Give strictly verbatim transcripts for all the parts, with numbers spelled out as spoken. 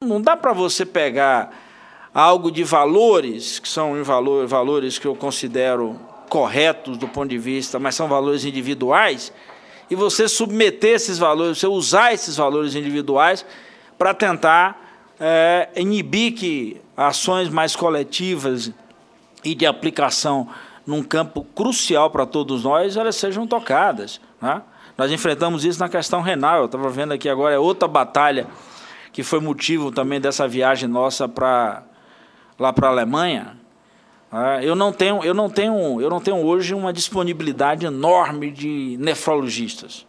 não dá para você pegar algo de valores, que são valor, valores que eu considero corretos do ponto de vista, mas são valores individuais, e você submeter esses valores, você usar esses valores individuais para tentar é, inibir que ações mais coletivas e de aplicação num campo crucial para todos nós, elas sejam tocadas, né? Nós enfrentamos isso na questão renal. Eu estava vendo aqui agora, é outra batalha que foi motivo também dessa viagem nossa para lá para a Alemanha. Eu não tenho, eu não tenho, eu não tenho hoje uma disponibilidade enorme de nefrologistas.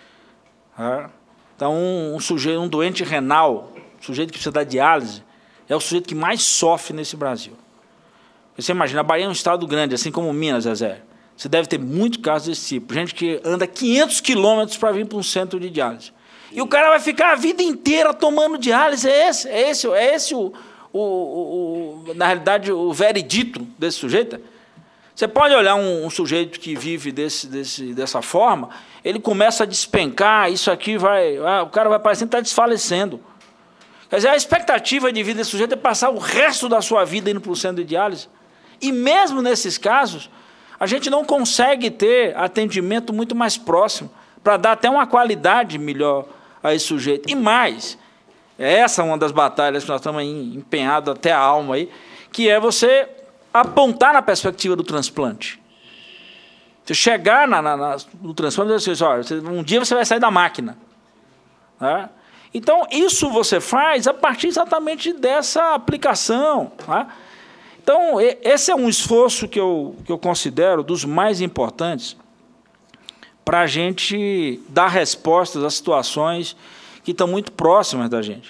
Então, um, um sujeito, um doente renal, um sujeito que precisa da diálise, é o sujeito que mais sofre nesse Brasil. Você imagina, a Bahia é um estado grande, assim como Minas, Zezé. Você deve ter muito casos desse tipo. Gente que anda quinhentos quilômetros para vir para um centro de diálise. E o cara vai ficar a vida inteira tomando diálise. É esse, é esse, é esse o, o, o, o, na realidade, o veredito desse sujeito. Você pode olhar um, um sujeito que vive desse, desse, dessa forma, ele começa a despencar, isso aqui vai... Ah, o cara vai parecendo que está desfalecendo. Quer dizer, a expectativa de vida desse sujeito é passar o resto da sua vida indo para o centro de diálise. E mesmo nesses casos, a gente não consegue ter atendimento muito mais próximo, para dar até uma qualidade melhor a esse sujeito. E mais, essa é uma das batalhas que nós estamos empenhados até a alma, aí, que é você apontar na perspectiva do transplante. Você chegar na, na, na, no transplante e dizer assim, olha, um dia você vai sair da máquina. Tá? Então, isso você faz a partir exatamente dessa aplicação. Tá? Então, esse é um esforço que eu, que eu considero dos mais importantes para a gente dar respostas a situações que estão muito próximas da gente.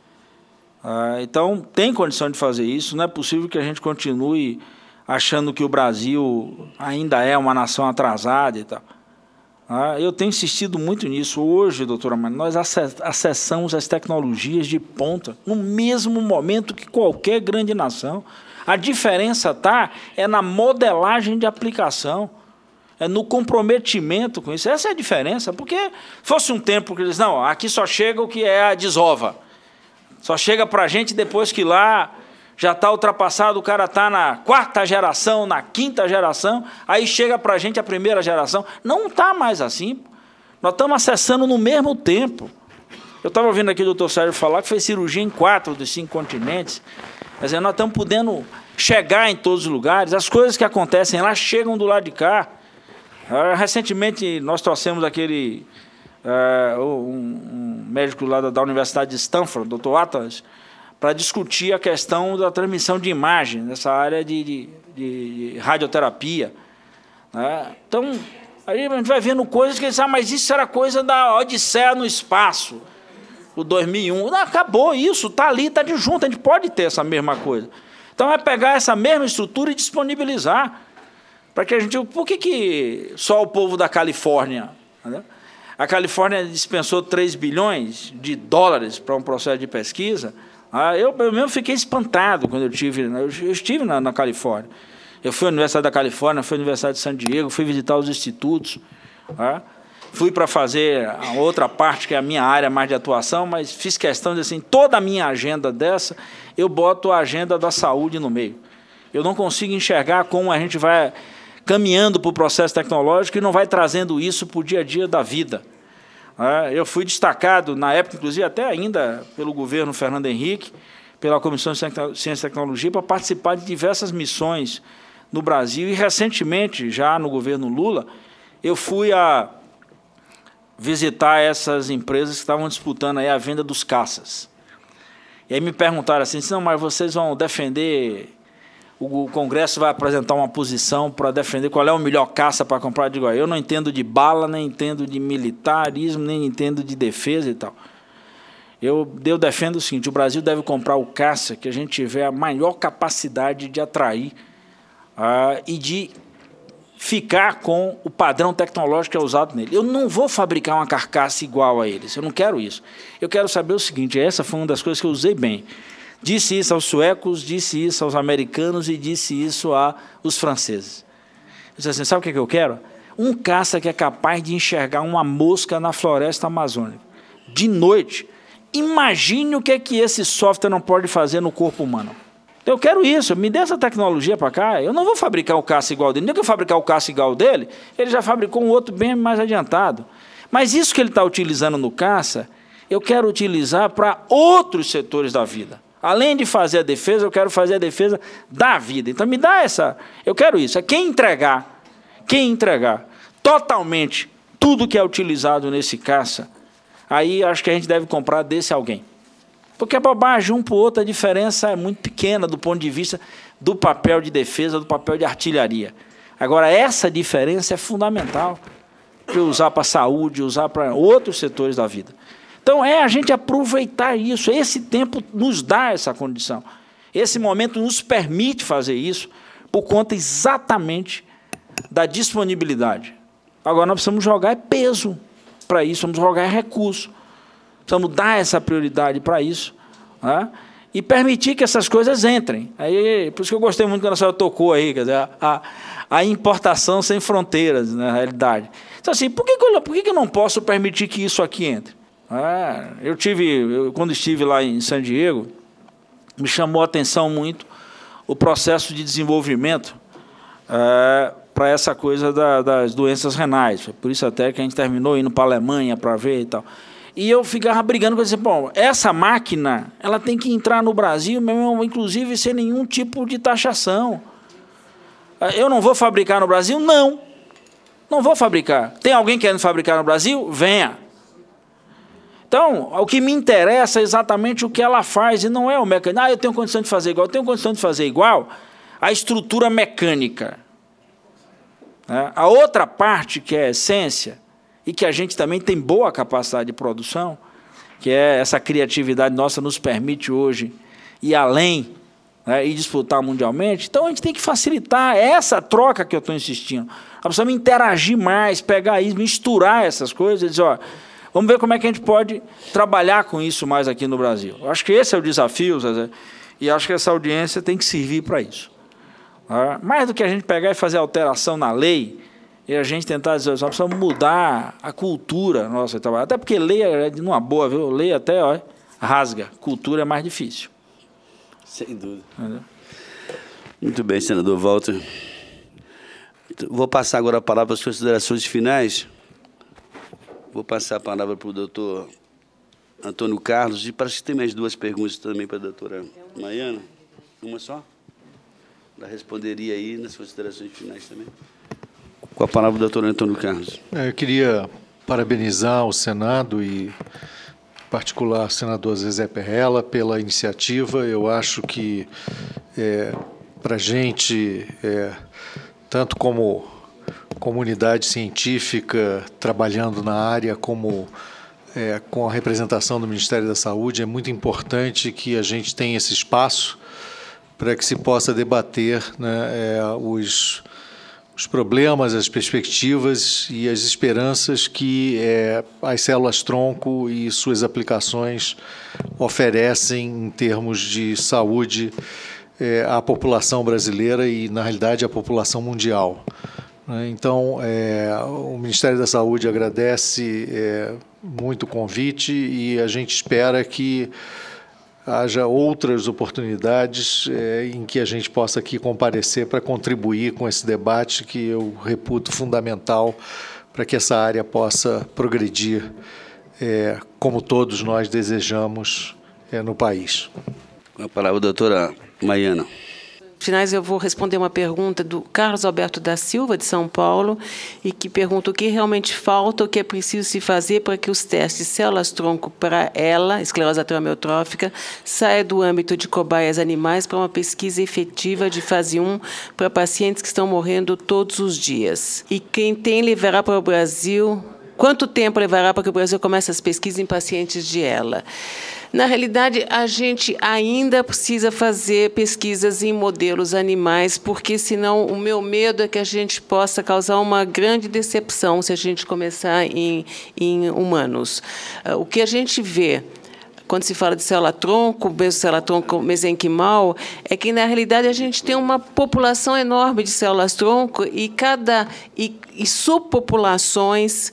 Ah, então, tem condição de fazer isso, não é possível que a gente continue achando que o Brasil ainda é uma nação atrasada e tal. Ah, eu tenho insistido muito nisso. Hoje, doutora Maria, nós acessamos as tecnologias de ponta no mesmo momento que qualquer grande nação. A diferença está é na modelagem de aplicação, é no comprometimento com isso. Essa é a diferença, porque fosse um tempo que eles, não, aqui só chega o que é a desova, só chega para a gente depois que lá já está ultrapassado, o cara está na quarta geração, na quinta geração, aí chega para a gente a primeira geração. Não está mais assim. Nós estamos acessando no mesmo tempo. Eu estava ouvindo aqui o doutor Sérgio falar que fez cirurgia em quatro dos cinco continentes. Quer dizer, nós estamos podendo chegar em todos os lugares, as coisas que acontecem lá chegam do lado de cá. Uh, recentemente, nós trouxemos aquele uh, um, um médico lá da, da Universidade de Stanford, doutor Atlas, para discutir a questão da transmissão de imagem, nessa área de, de, de radioterapia. Né? Então, aí a gente vai vendo coisas que eles ah, mas isso era coisa da Odisseia no espaço, o dois mil e um. Não, acabou isso, está ali, está de junto, a gente pode ter essa mesma coisa. Então, é pegar essa mesma estrutura e disponibilizar. Para que a gente... Por que, que só o povo da Califórnia... Né? A Califórnia dispensou três bilhões de dólares para um processo de pesquisa. Ah, eu, eu mesmo fiquei espantado quando eu estive, eu, eu estive na, na Califórnia. Eu fui à Universidade da Califórnia, fui à Universidade de San Diego, fui visitar os institutos. Ah, fui para fazer a outra parte, que é a minha área mais de atuação, mas fiz questão de, assim, toda a minha agenda dessa, eu boto a agenda da saúde no meio. Eu não consigo enxergar como a gente vai caminhando para o processo tecnológico e não vai trazendo isso para o dia a dia da vida. Eu fui destacado, na época, inclusive, até ainda pelo governo Fernando Henrique, pela Comissão de Ciência e Tecnologia, para participar de diversas missões no Brasil. E, recentemente, já no governo Lula, eu fui a visitar essas empresas que estavam disputando aí a venda dos caças. E aí me perguntaram assim, não, mas vocês vão defender... O Congresso vai apresentar uma posição para defender qual é o melhor caça para comprar. Eu digo, eu não entendo de bala, nem entendo de militarismo, nem entendo de defesa e tal. Eu, eu defendo o seguinte, o Brasil deve comprar o caça que a gente tiver a maior capacidade de atrair uh, e de ficar com o padrão tecnológico que é usado nele. Eu não vou fabricar uma carcaça igual a eles, eu não quero isso. Eu quero saber o seguinte, essa foi uma das coisas que eu usei bem. Disse isso aos suecos, disse isso aos americanos e disse isso aos franceses. Eu disse assim, sabe o que eu quero? Um caça que é capaz de enxergar uma mosca na floresta amazônica, de noite, imagine o que é que esse software não pode fazer no corpo humano. Eu quero isso, me dê essa tecnologia para cá. Eu não vou fabricar o caça igual dele. Nem que eu fabricar o caça igual dele, ele já fabricou um outro bem mais adiantado. Mas isso que ele está utilizando no caça, eu quero utilizar para outros setores da vida. Além de fazer a defesa, eu quero fazer a defesa da vida. Então, me dá essa... Eu quero isso. É quem entregar, quem entregar totalmente tudo que é utilizado nesse caça, aí acho que a gente deve comprar desse alguém. Porque a bobagem, um para o outro, a diferença é muito pequena do ponto de vista do papel de defesa, do papel de artilharia. Agora, essa diferença é fundamental para usar para a saúde, usar para outros setores da vida. Então, é a gente aproveitar isso. Esse tempo nos dá essa condição. Esse momento nos permite fazer isso por conta exatamente da disponibilidade. Agora, nós precisamos jogar peso para isso, vamos jogar recurso. Precisamos dar essa prioridade para isso, né? E permitir que essas coisas entrem. Aí, por isso que eu gostei muito quando a senhora tocou aí, quer dizer, a, a importação sem fronteiras, na realidade. Então, assim, por que, que, eu, por que, que eu não posso permitir que isso aqui entre? Ah, eu tive, eu, quando estive lá em San Diego, me chamou a atenção muito o processo de desenvolvimento é, para essa coisa da, das doenças renais. Por isso até que a gente terminou indo para a Alemanha para ver e tal. E eu ficava brigando com ele, bom, essa máquina, ela tem que entrar no Brasil, mesmo, inclusive sem nenhum tipo de taxação. Eu não vou fabricar no Brasil? Não. Não vou fabricar. Tem alguém querendo fabricar no Brasil? Venha. Então, o que me interessa é exatamente o que ela faz, e não é o mecanismo. Ah, eu tenho condição de fazer igual. Eu tenho condição de fazer igual a estrutura mecânica. A outra parte, que é a essência, e que a gente também tem boa capacidade de produção, que é essa criatividade nossa nos permite hoje ir além, né, e disputar mundialmente. Então, a gente tem que facilitar essa troca que eu estou insistindo. Nós precisamos interagir mais, pegar isso, misturar essas coisas e dizer, ó, vamos ver como é que a gente pode trabalhar com isso mais aqui no Brasil. Eu acho que esse é o desafio, Zezé, e acho que essa audiência tem que servir para isso. Tá? Mais do que a gente pegar e fazer alteração na lei, e a gente tentar dizer, nós precisamos mudar a cultura nossa de trabalho. Até porque lei é numa boa, viu? Lei até ó, rasga. Cultura é mais difícil. Sem dúvida. Entendeu? Muito bem, senador Walter. Vou passar agora a palavra para as considerações finais. Vou passar a palavra para o doutor Antônio Carlos. E parece que tem mais duas perguntas também para a doutora Maiana. Uma só? Ela responderia aí nas considerações finais também. Com a palavra, doutor Antônio Carlos. Eu queria parabenizar o Senado e, em particular, o senador Zezé Perrella pela iniciativa. Eu acho que, é, para a gente, é, tanto como comunidade científica trabalhando na área, como é, com a representação do Ministério da Saúde, é muito importante que a gente tenha esse espaço para que se possa debater, né, é, os... os problemas, as perspectivas e as esperanças que é, as células-tronco e suas aplicações oferecem em termos de saúde é, à população brasileira e, na realidade, à população mundial. Então, é, o Ministério da Saúde agradece é, muito o convite e a gente espera que haja outras oportunidades é, em que a gente possa aqui comparecer para contribuir com esse debate que eu reputo fundamental para que essa área possa progredir é, como todos nós desejamos é, no país. Com a palavra, a doutora Maiana. Finais, eu vou responder uma pergunta do Carlos Alberto da Silva, de São Paulo, e que pergunta o que realmente falta, o que é preciso se fazer para que os testes de células-tronco para ela, esclerose lateral amiotrófica, saia do âmbito de cobaias animais para uma pesquisa efetiva de fase um para pacientes que estão morrendo todos os dias. E quem tem levará para o Brasil... Quanto tempo levará para que o Brasil comece as pesquisas em pacientes de ela? Na realidade, a gente ainda precisa fazer pesquisas em modelos animais, porque, senão, o meu medo é que a gente possa causar uma grande decepção se a gente começar em, em humanos. O que a gente vê quando se fala de célula-tronco, mesmo célula-tronco mesenquimal, é que, na realidade, a gente tem uma população enorme de células-tronco e, cada, e, e subpopulações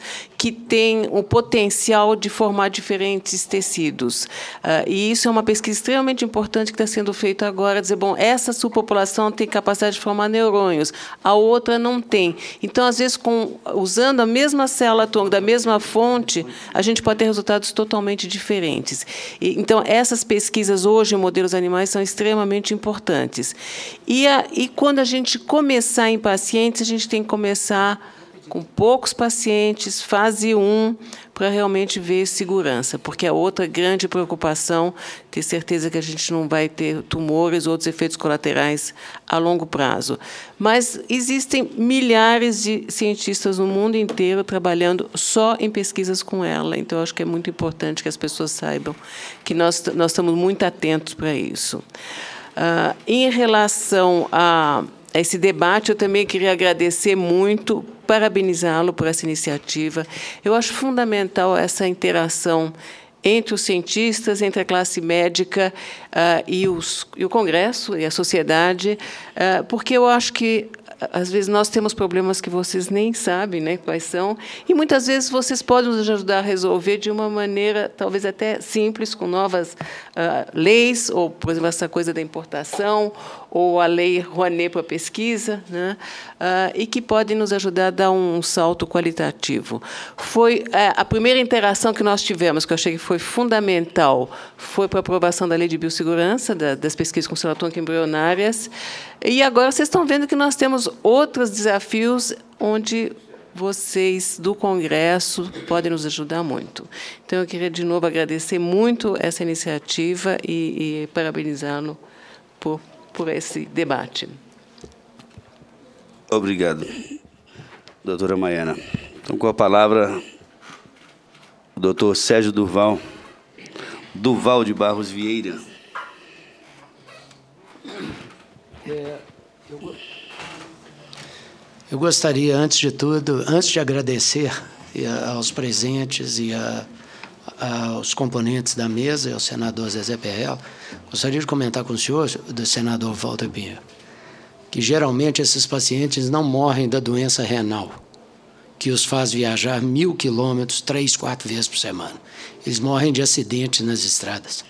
que tem o potencial de formar diferentes tecidos. Uh, e isso é uma pesquisa extremamente importante que está sendo feita agora, dizer, bom, essa subpopulação tem capacidade de formar neurônios, a outra não tem. Então, às vezes, com, usando a mesma célula-tronco da mesma fonte, a gente pode ter resultados totalmente diferentes. E, então, essas pesquisas hoje em modelos animais são extremamente importantes. E, a, e quando a gente começar em pacientes, a gente tem que começar com poucos pacientes, fase um, para realmente ver segurança, porque é outra grande preocupação, ter certeza que a gente não vai ter tumores ou outros efeitos colaterais a longo prazo. Mas existem milhares de cientistas no mundo inteiro trabalhando só em pesquisas com ela, então eu acho que é muito importante que as pessoas saibam que nós, nós estamos muito atentos para isso. Uh, em relação a esse debate, eu também queria agradecer muito, parabenizá-lo por essa iniciativa. Eu acho fundamental essa interação entre os cientistas, entre a classe médica uh, e, os, e o Congresso e a sociedade, uh, porque eu acho que, às vezes, nós temos problemas que vocês nem sabem, né, quais são, e muitas vezes vocês podem nos ajudar a resolver de uma maneira, talvez até simples, com novas uh, leis, ou, por exemplo, essa coisa da importação, ou a lei Rouanet para a pesquisa, né, uh, e que podem nos ajudar a dar um salto qualitativo. Foi uh, a primeira interação que nós tivemos, que eu achei que foi fundamental, foi para a aprovação da Lei de Biossegurança, da, das pesquisas com célula-tronco embrionárias, e agora vocês estão vendo que nós temos outros desafios onde vocês do Congresso podem nos ajudar muito. Então, eu queria, de novo, agradecer muito essa iniciativa e, e parabenizá-lo por, por esse debate. Obrigado, doutora Maiana. Então, com a palavra, o doutor Sérgio Durval, Durval de Barros Vieira. É, eu, eu gostaria, antes de tudo, antes de agradecer aos presentes e a, aos componentes da mesa, e ao senador Zezé Perrella, gostaria de comentar com o senhor, do senador Walter Pinheiro, que geralmente esses pacientes não morrem da doença renal, que os faz viajar mil quilômetros, três, quatro vezes por semana. Eles morrem de acidentes nas estradas,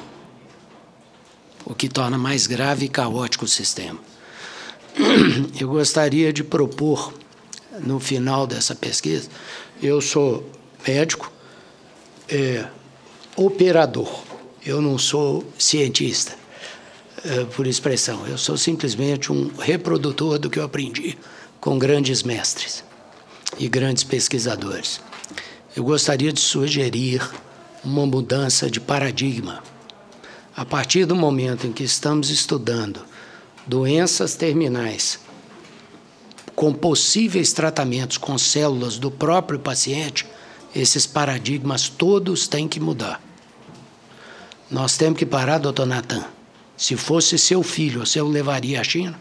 o que torna mais grave e caótico o sistema. Eu gostaria de propor, no final dessa pesquisa, eu sou médico, é, operador, eu não sou cientista, é, por expressão, eu sou simplesmente um reprodutor do que eu aprendi com grandes mestres e grandes pesquisadores. Eu gostaria de sugerir uma mudança de paradigma. A partir do momento em que estamos estudando doenças terminais com possíveis tratamentos com células do próprio paciente, esses paradigmas todos têm que mudar. Nós temos que parar, doutor Natan. Se fosse seu filho, você o levaria à China?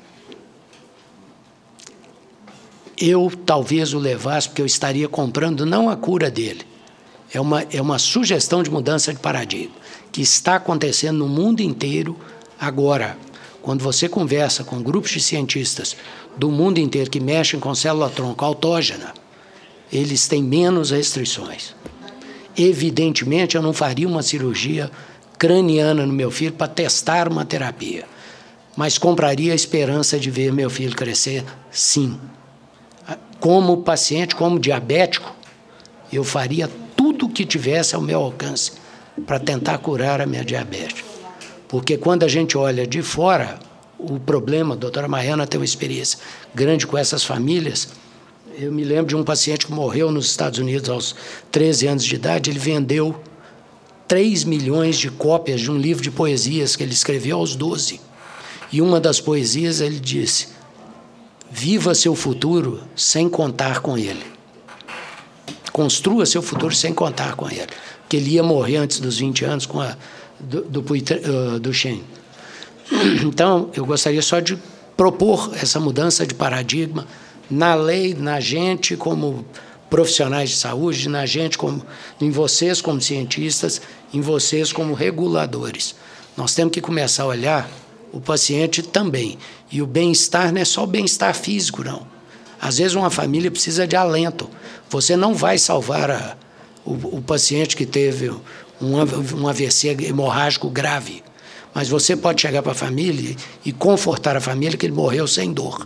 Eu talvez o levasse, porque eu estaria comprando não a cura dele. É uma, é uma sugestão de mudança de paradigma que está acontecendo no mundo inteiro agora. Quando você conversa com grupos de cientistas do mundo inteiro que mexem com célula-tronco autógena, eles têm menos restrições. Evidentemente, eu não faria uma cirurgia craniana no meu filho para testar uma terapia, mas compraria a esperança de ver meu filho crescer, sim. Como paciente, como diabético, eu faria tudo o que tivesse ao meu alcance para tentar curar a minha diabetes. Porque quando a gente olha de fora, o problema, a doutora Maiana tem uma experiência grande com essas famílias. Eu me lembro de um paciente que morreu nos Estados Unidos aos treze anos de idade, ele vendeu três milhões de cópias de um livro de poesias que ele escreveu aos doze. E uma das poesias ele disse: viva seu futuro sem contar com ele. Construa seu futuro sem contar com ele. Porque ele ia morrer antes dos vinte anos com a do, do, uh, do Shen. Então, eu gostaria só de propor essa mudança de paradigma na lei, na gente como profissionais de saúde, na gente como, em vocês como cientistas, em vocês como reguladores. Nós temos que começar a olhar o paciente também. E o bem-estar não é só o bem-estar físico, não. Às vezes uma família precisa de alento. Você não vai salvar a, o, o paciente que teve um, um A V C hemorrágico grave, mas você pode chegar para a família e confortar a família que ele morreu sem dor.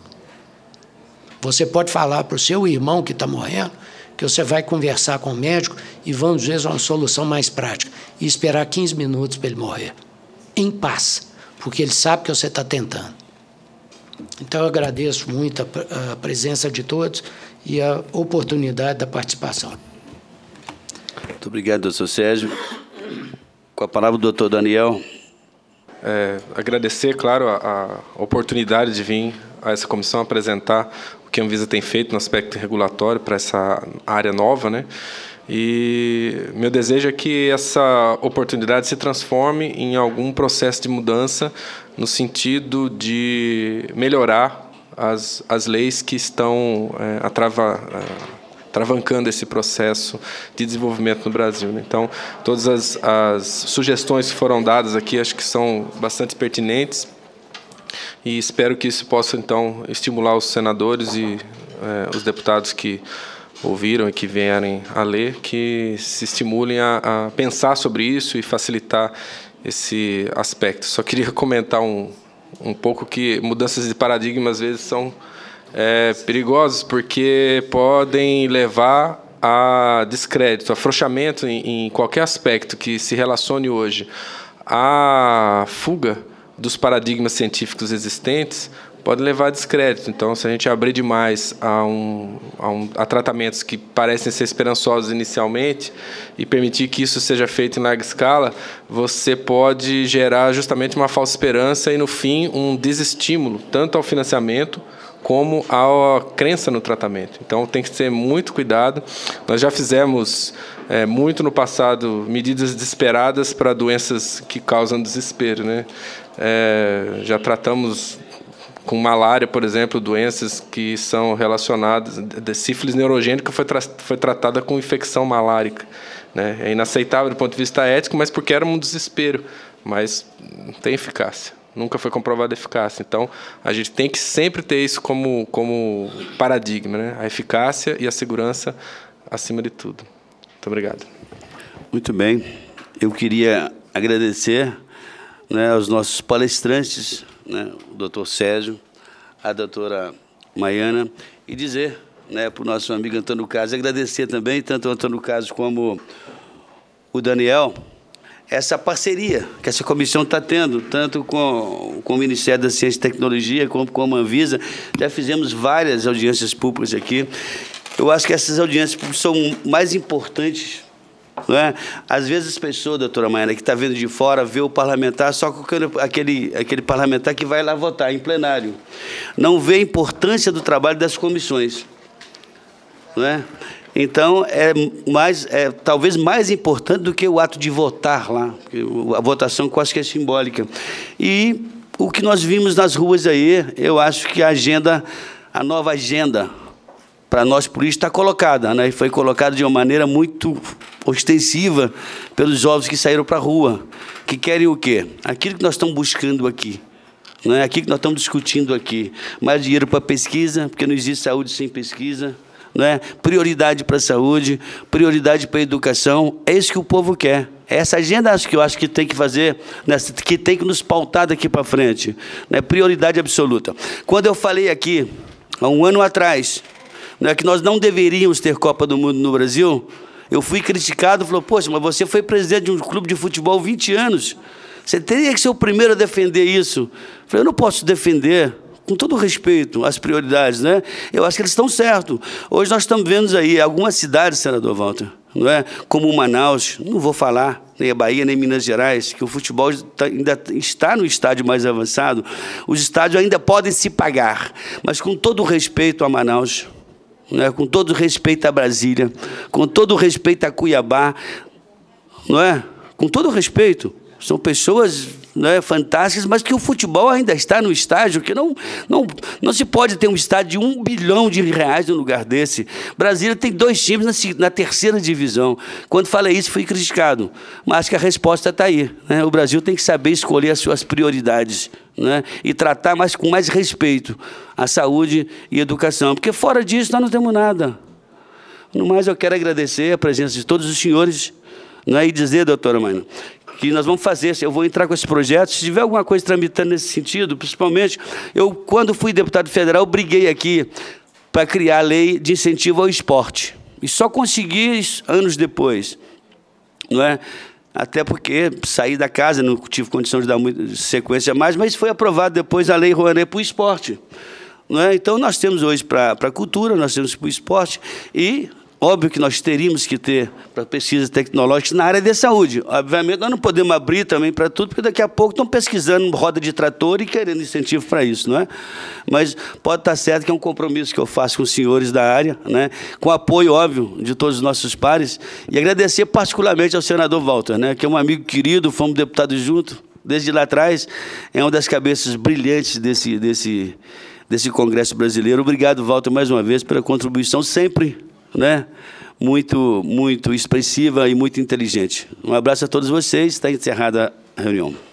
Você pode falar para o seu irmão que está morrendo que você vai conversar com o médico e vamos ver uma solução mais prática e esperar quinze minutos para ele morrer, em paz, porque ele sabe que você está tentando. Então, eu agradeço muito a, a presença de todos e a oportunidade da participação. Muito obrigado, doutor Sérgio. Com a palavra, o doutor Daniel. É, agradecer, claro, a, a oportunidade de vir a essa comissão apresentar o que a Anvisa tem feito no aspecto regulatório para essa área nova, né? E meu desejo é que essa oportunidade se transforme em algum processo de mudança no sentido de melhorar as, as leis que estão é, atrava, é, travancando esse processo de desenvolvimento no Brasil, né? Então, todas as, as sugestões que foram dadas aqui acho que são bastante pertinentes e espero que isso possa, então, estimular os senadores e é, os deputados que ouviram e que vierem a ler, que se estimulem a, a pensar sobre isso e facilitar esse aspecto. Só queria comentar um, um pouco que mudanças de paradigma, às vezes, são é, perigosas, porque podem levar a descrédito, afrouxamento em, em qualquer aspecto que se relacione hoje à fuga dos paradigmas científicos existentes, pode levar a descrédito. Então, se a gente abrir demais a, um, a, um, a tratamentos que parecem ser esperançosos inicialmente e permitir que isso seja feito em larga escala, você pode gerar justamente uma falsa esperança e, no fim, um desestímulo, tanto ao financiamento como à crença no tratamento. Então, tem que ter muito cuidado. Nós já fizemos é, muito no passado medidas desesperadas para doenças que causam desespero, né? É, já tratamos com malária, por exemplo, doenças que são relacionadas, de sífilis neurogênica foi, tra foi tratada com infecção malárica, né? É inaceitável do ponto de vista ético, mas porque era um desespero, mas não tem eficácia, nunca foi comprovada a eficácia. Então, a gente tem que sempre ter isso como, como paradigma, né? A eficácia e a segurança acima de tudo. Muito obrigado. Muito bem. Eu queria agradecer, né, aos nossos palestrantes, né, o doutor Sérgio, a doutora Maiana, e dizer, né, para o nosso amigo Antônio Carlos, agradecer também, tanto o Antônio Carlos como o Daniel, essa parceria que essa comissão está tendo, tanto com, com o Ministério da Ciência e Tecnologia, como com a Anvisa. Já fizemos várias audiências públicas aqui. Eu acho que essas audiências públicas são mais importantes. Não é? Às vezes as pessoas, doutora Maiana, que está vindo de fora, vê o parlamentar só com aquele, aquele, aquele parlamentar que vai lá votar em plenário. Não vê a importância do trabalho das comissões. Não é? Então, é, mais, é talvez mais importante do que o ato de votar lá, a votação quase que é simbólica. E o que nós vimos nas ruas aí, eu acho que a agenda, a nova agenda para nós políticos está colocada, né? E foi colocada de uma maneira muito ostensiva pelos jovens que saíram para a rua, que querem o quê? Aquilo que nós estamos buscando aqui, não é? Aquilo que nós estamos discutindo aqui. Mais dinheiro para pesquisa, porque não existe saúde sem pesquisa, não é? Prioridade para a saúde, prioridade para a educação, é isso que o povo quer. Essa agenda acho que eu acho que tem que fazer, né, que tem que nos pautar daqui para frente, né? Prioridade absoluta. Quando eu falei aqui, há um ano atrás, né, que nós não deveríamos ter Copa do Mundo no Brasil, eu fui criticado, falou, poxa, mas você foi presidente de um clube de futebol há vinte anos, você teria que ser o primeiro a defender isso. Eu falei, eu não posso defender, com todo respeito às prioridades, né? Eu acho que eles estão certos. Hoje nós estamos vendo aí algumas cidades, senador Walter, não é? Como Manaus, não vou falar, nem a Bahia, nem Minas Gerais, que o futebol ainda está no estádio mais avançado, os estádios ainda podem se pagar, mas com todo o respeito a Manaus, não é? Com todo o respeito a Brasília, com todo o respeito a Cuiabá, não é? Com todo o respeito, são pessoas, não é, fantásticas, mas que o futebol ainda está no estádio, que não, não, não se pode ter um estádio de um bilhão de reais no lugar desse. Brasília tem dois times na, na terceira divisão. Quando falei isso, fui criticado, mas acho que a resposta está aí, né? O Brasil tem que saber escolher as suas prioridades, né? E tratar mais, com mais respeito a saúde e a educação, porque fora disso nós não temos nada. No mais, eu quero agradecer a presença de todos os senhores, não é, e dizer, doutora Maina, que nós vamos fazer, eu vou entrar com esse projeto, se tiver alguma coisa tramitando nesse sentido, principalmente, eu, quando fui deputado federal, briguei aqui para criar a lei de incentivo ao esporte, e só consegui anos depois, não é? Até porque saí da casa, não tive condição de dar muita sequência mais, mas foi aprovado depois a Lei Rouanet para o esporte. Não é? Então, nós temos hoje para a cultura, nós temos para o esporte, e óbvio que nós teríamos que ter para pesquisas tecnológicas na área de saúde. Obviamente, nós não podemos abrir também para tudo, porque daqui a pouco estão pesquisando roda de trator e querendo incentivo para isso, não é? Mas pode estar certo que é um compromisso que eu faço com os senhores da área, né? Com apoio, óbvio, de todos os nossos pares, e agradecer particularmente ao senador Walter, né? Que é um amigo querido, fomos deputados juntos, desde lá atrás, é uma das cabeças brilhantes desse, desse, desse Congresso brasileiro. Obrigado, Walter, mais uma vez, pela contribuição sempre, né? Muito, muito expressiva e muito inteligente. Um abraço a todos vocês. Está encerrada a reunião.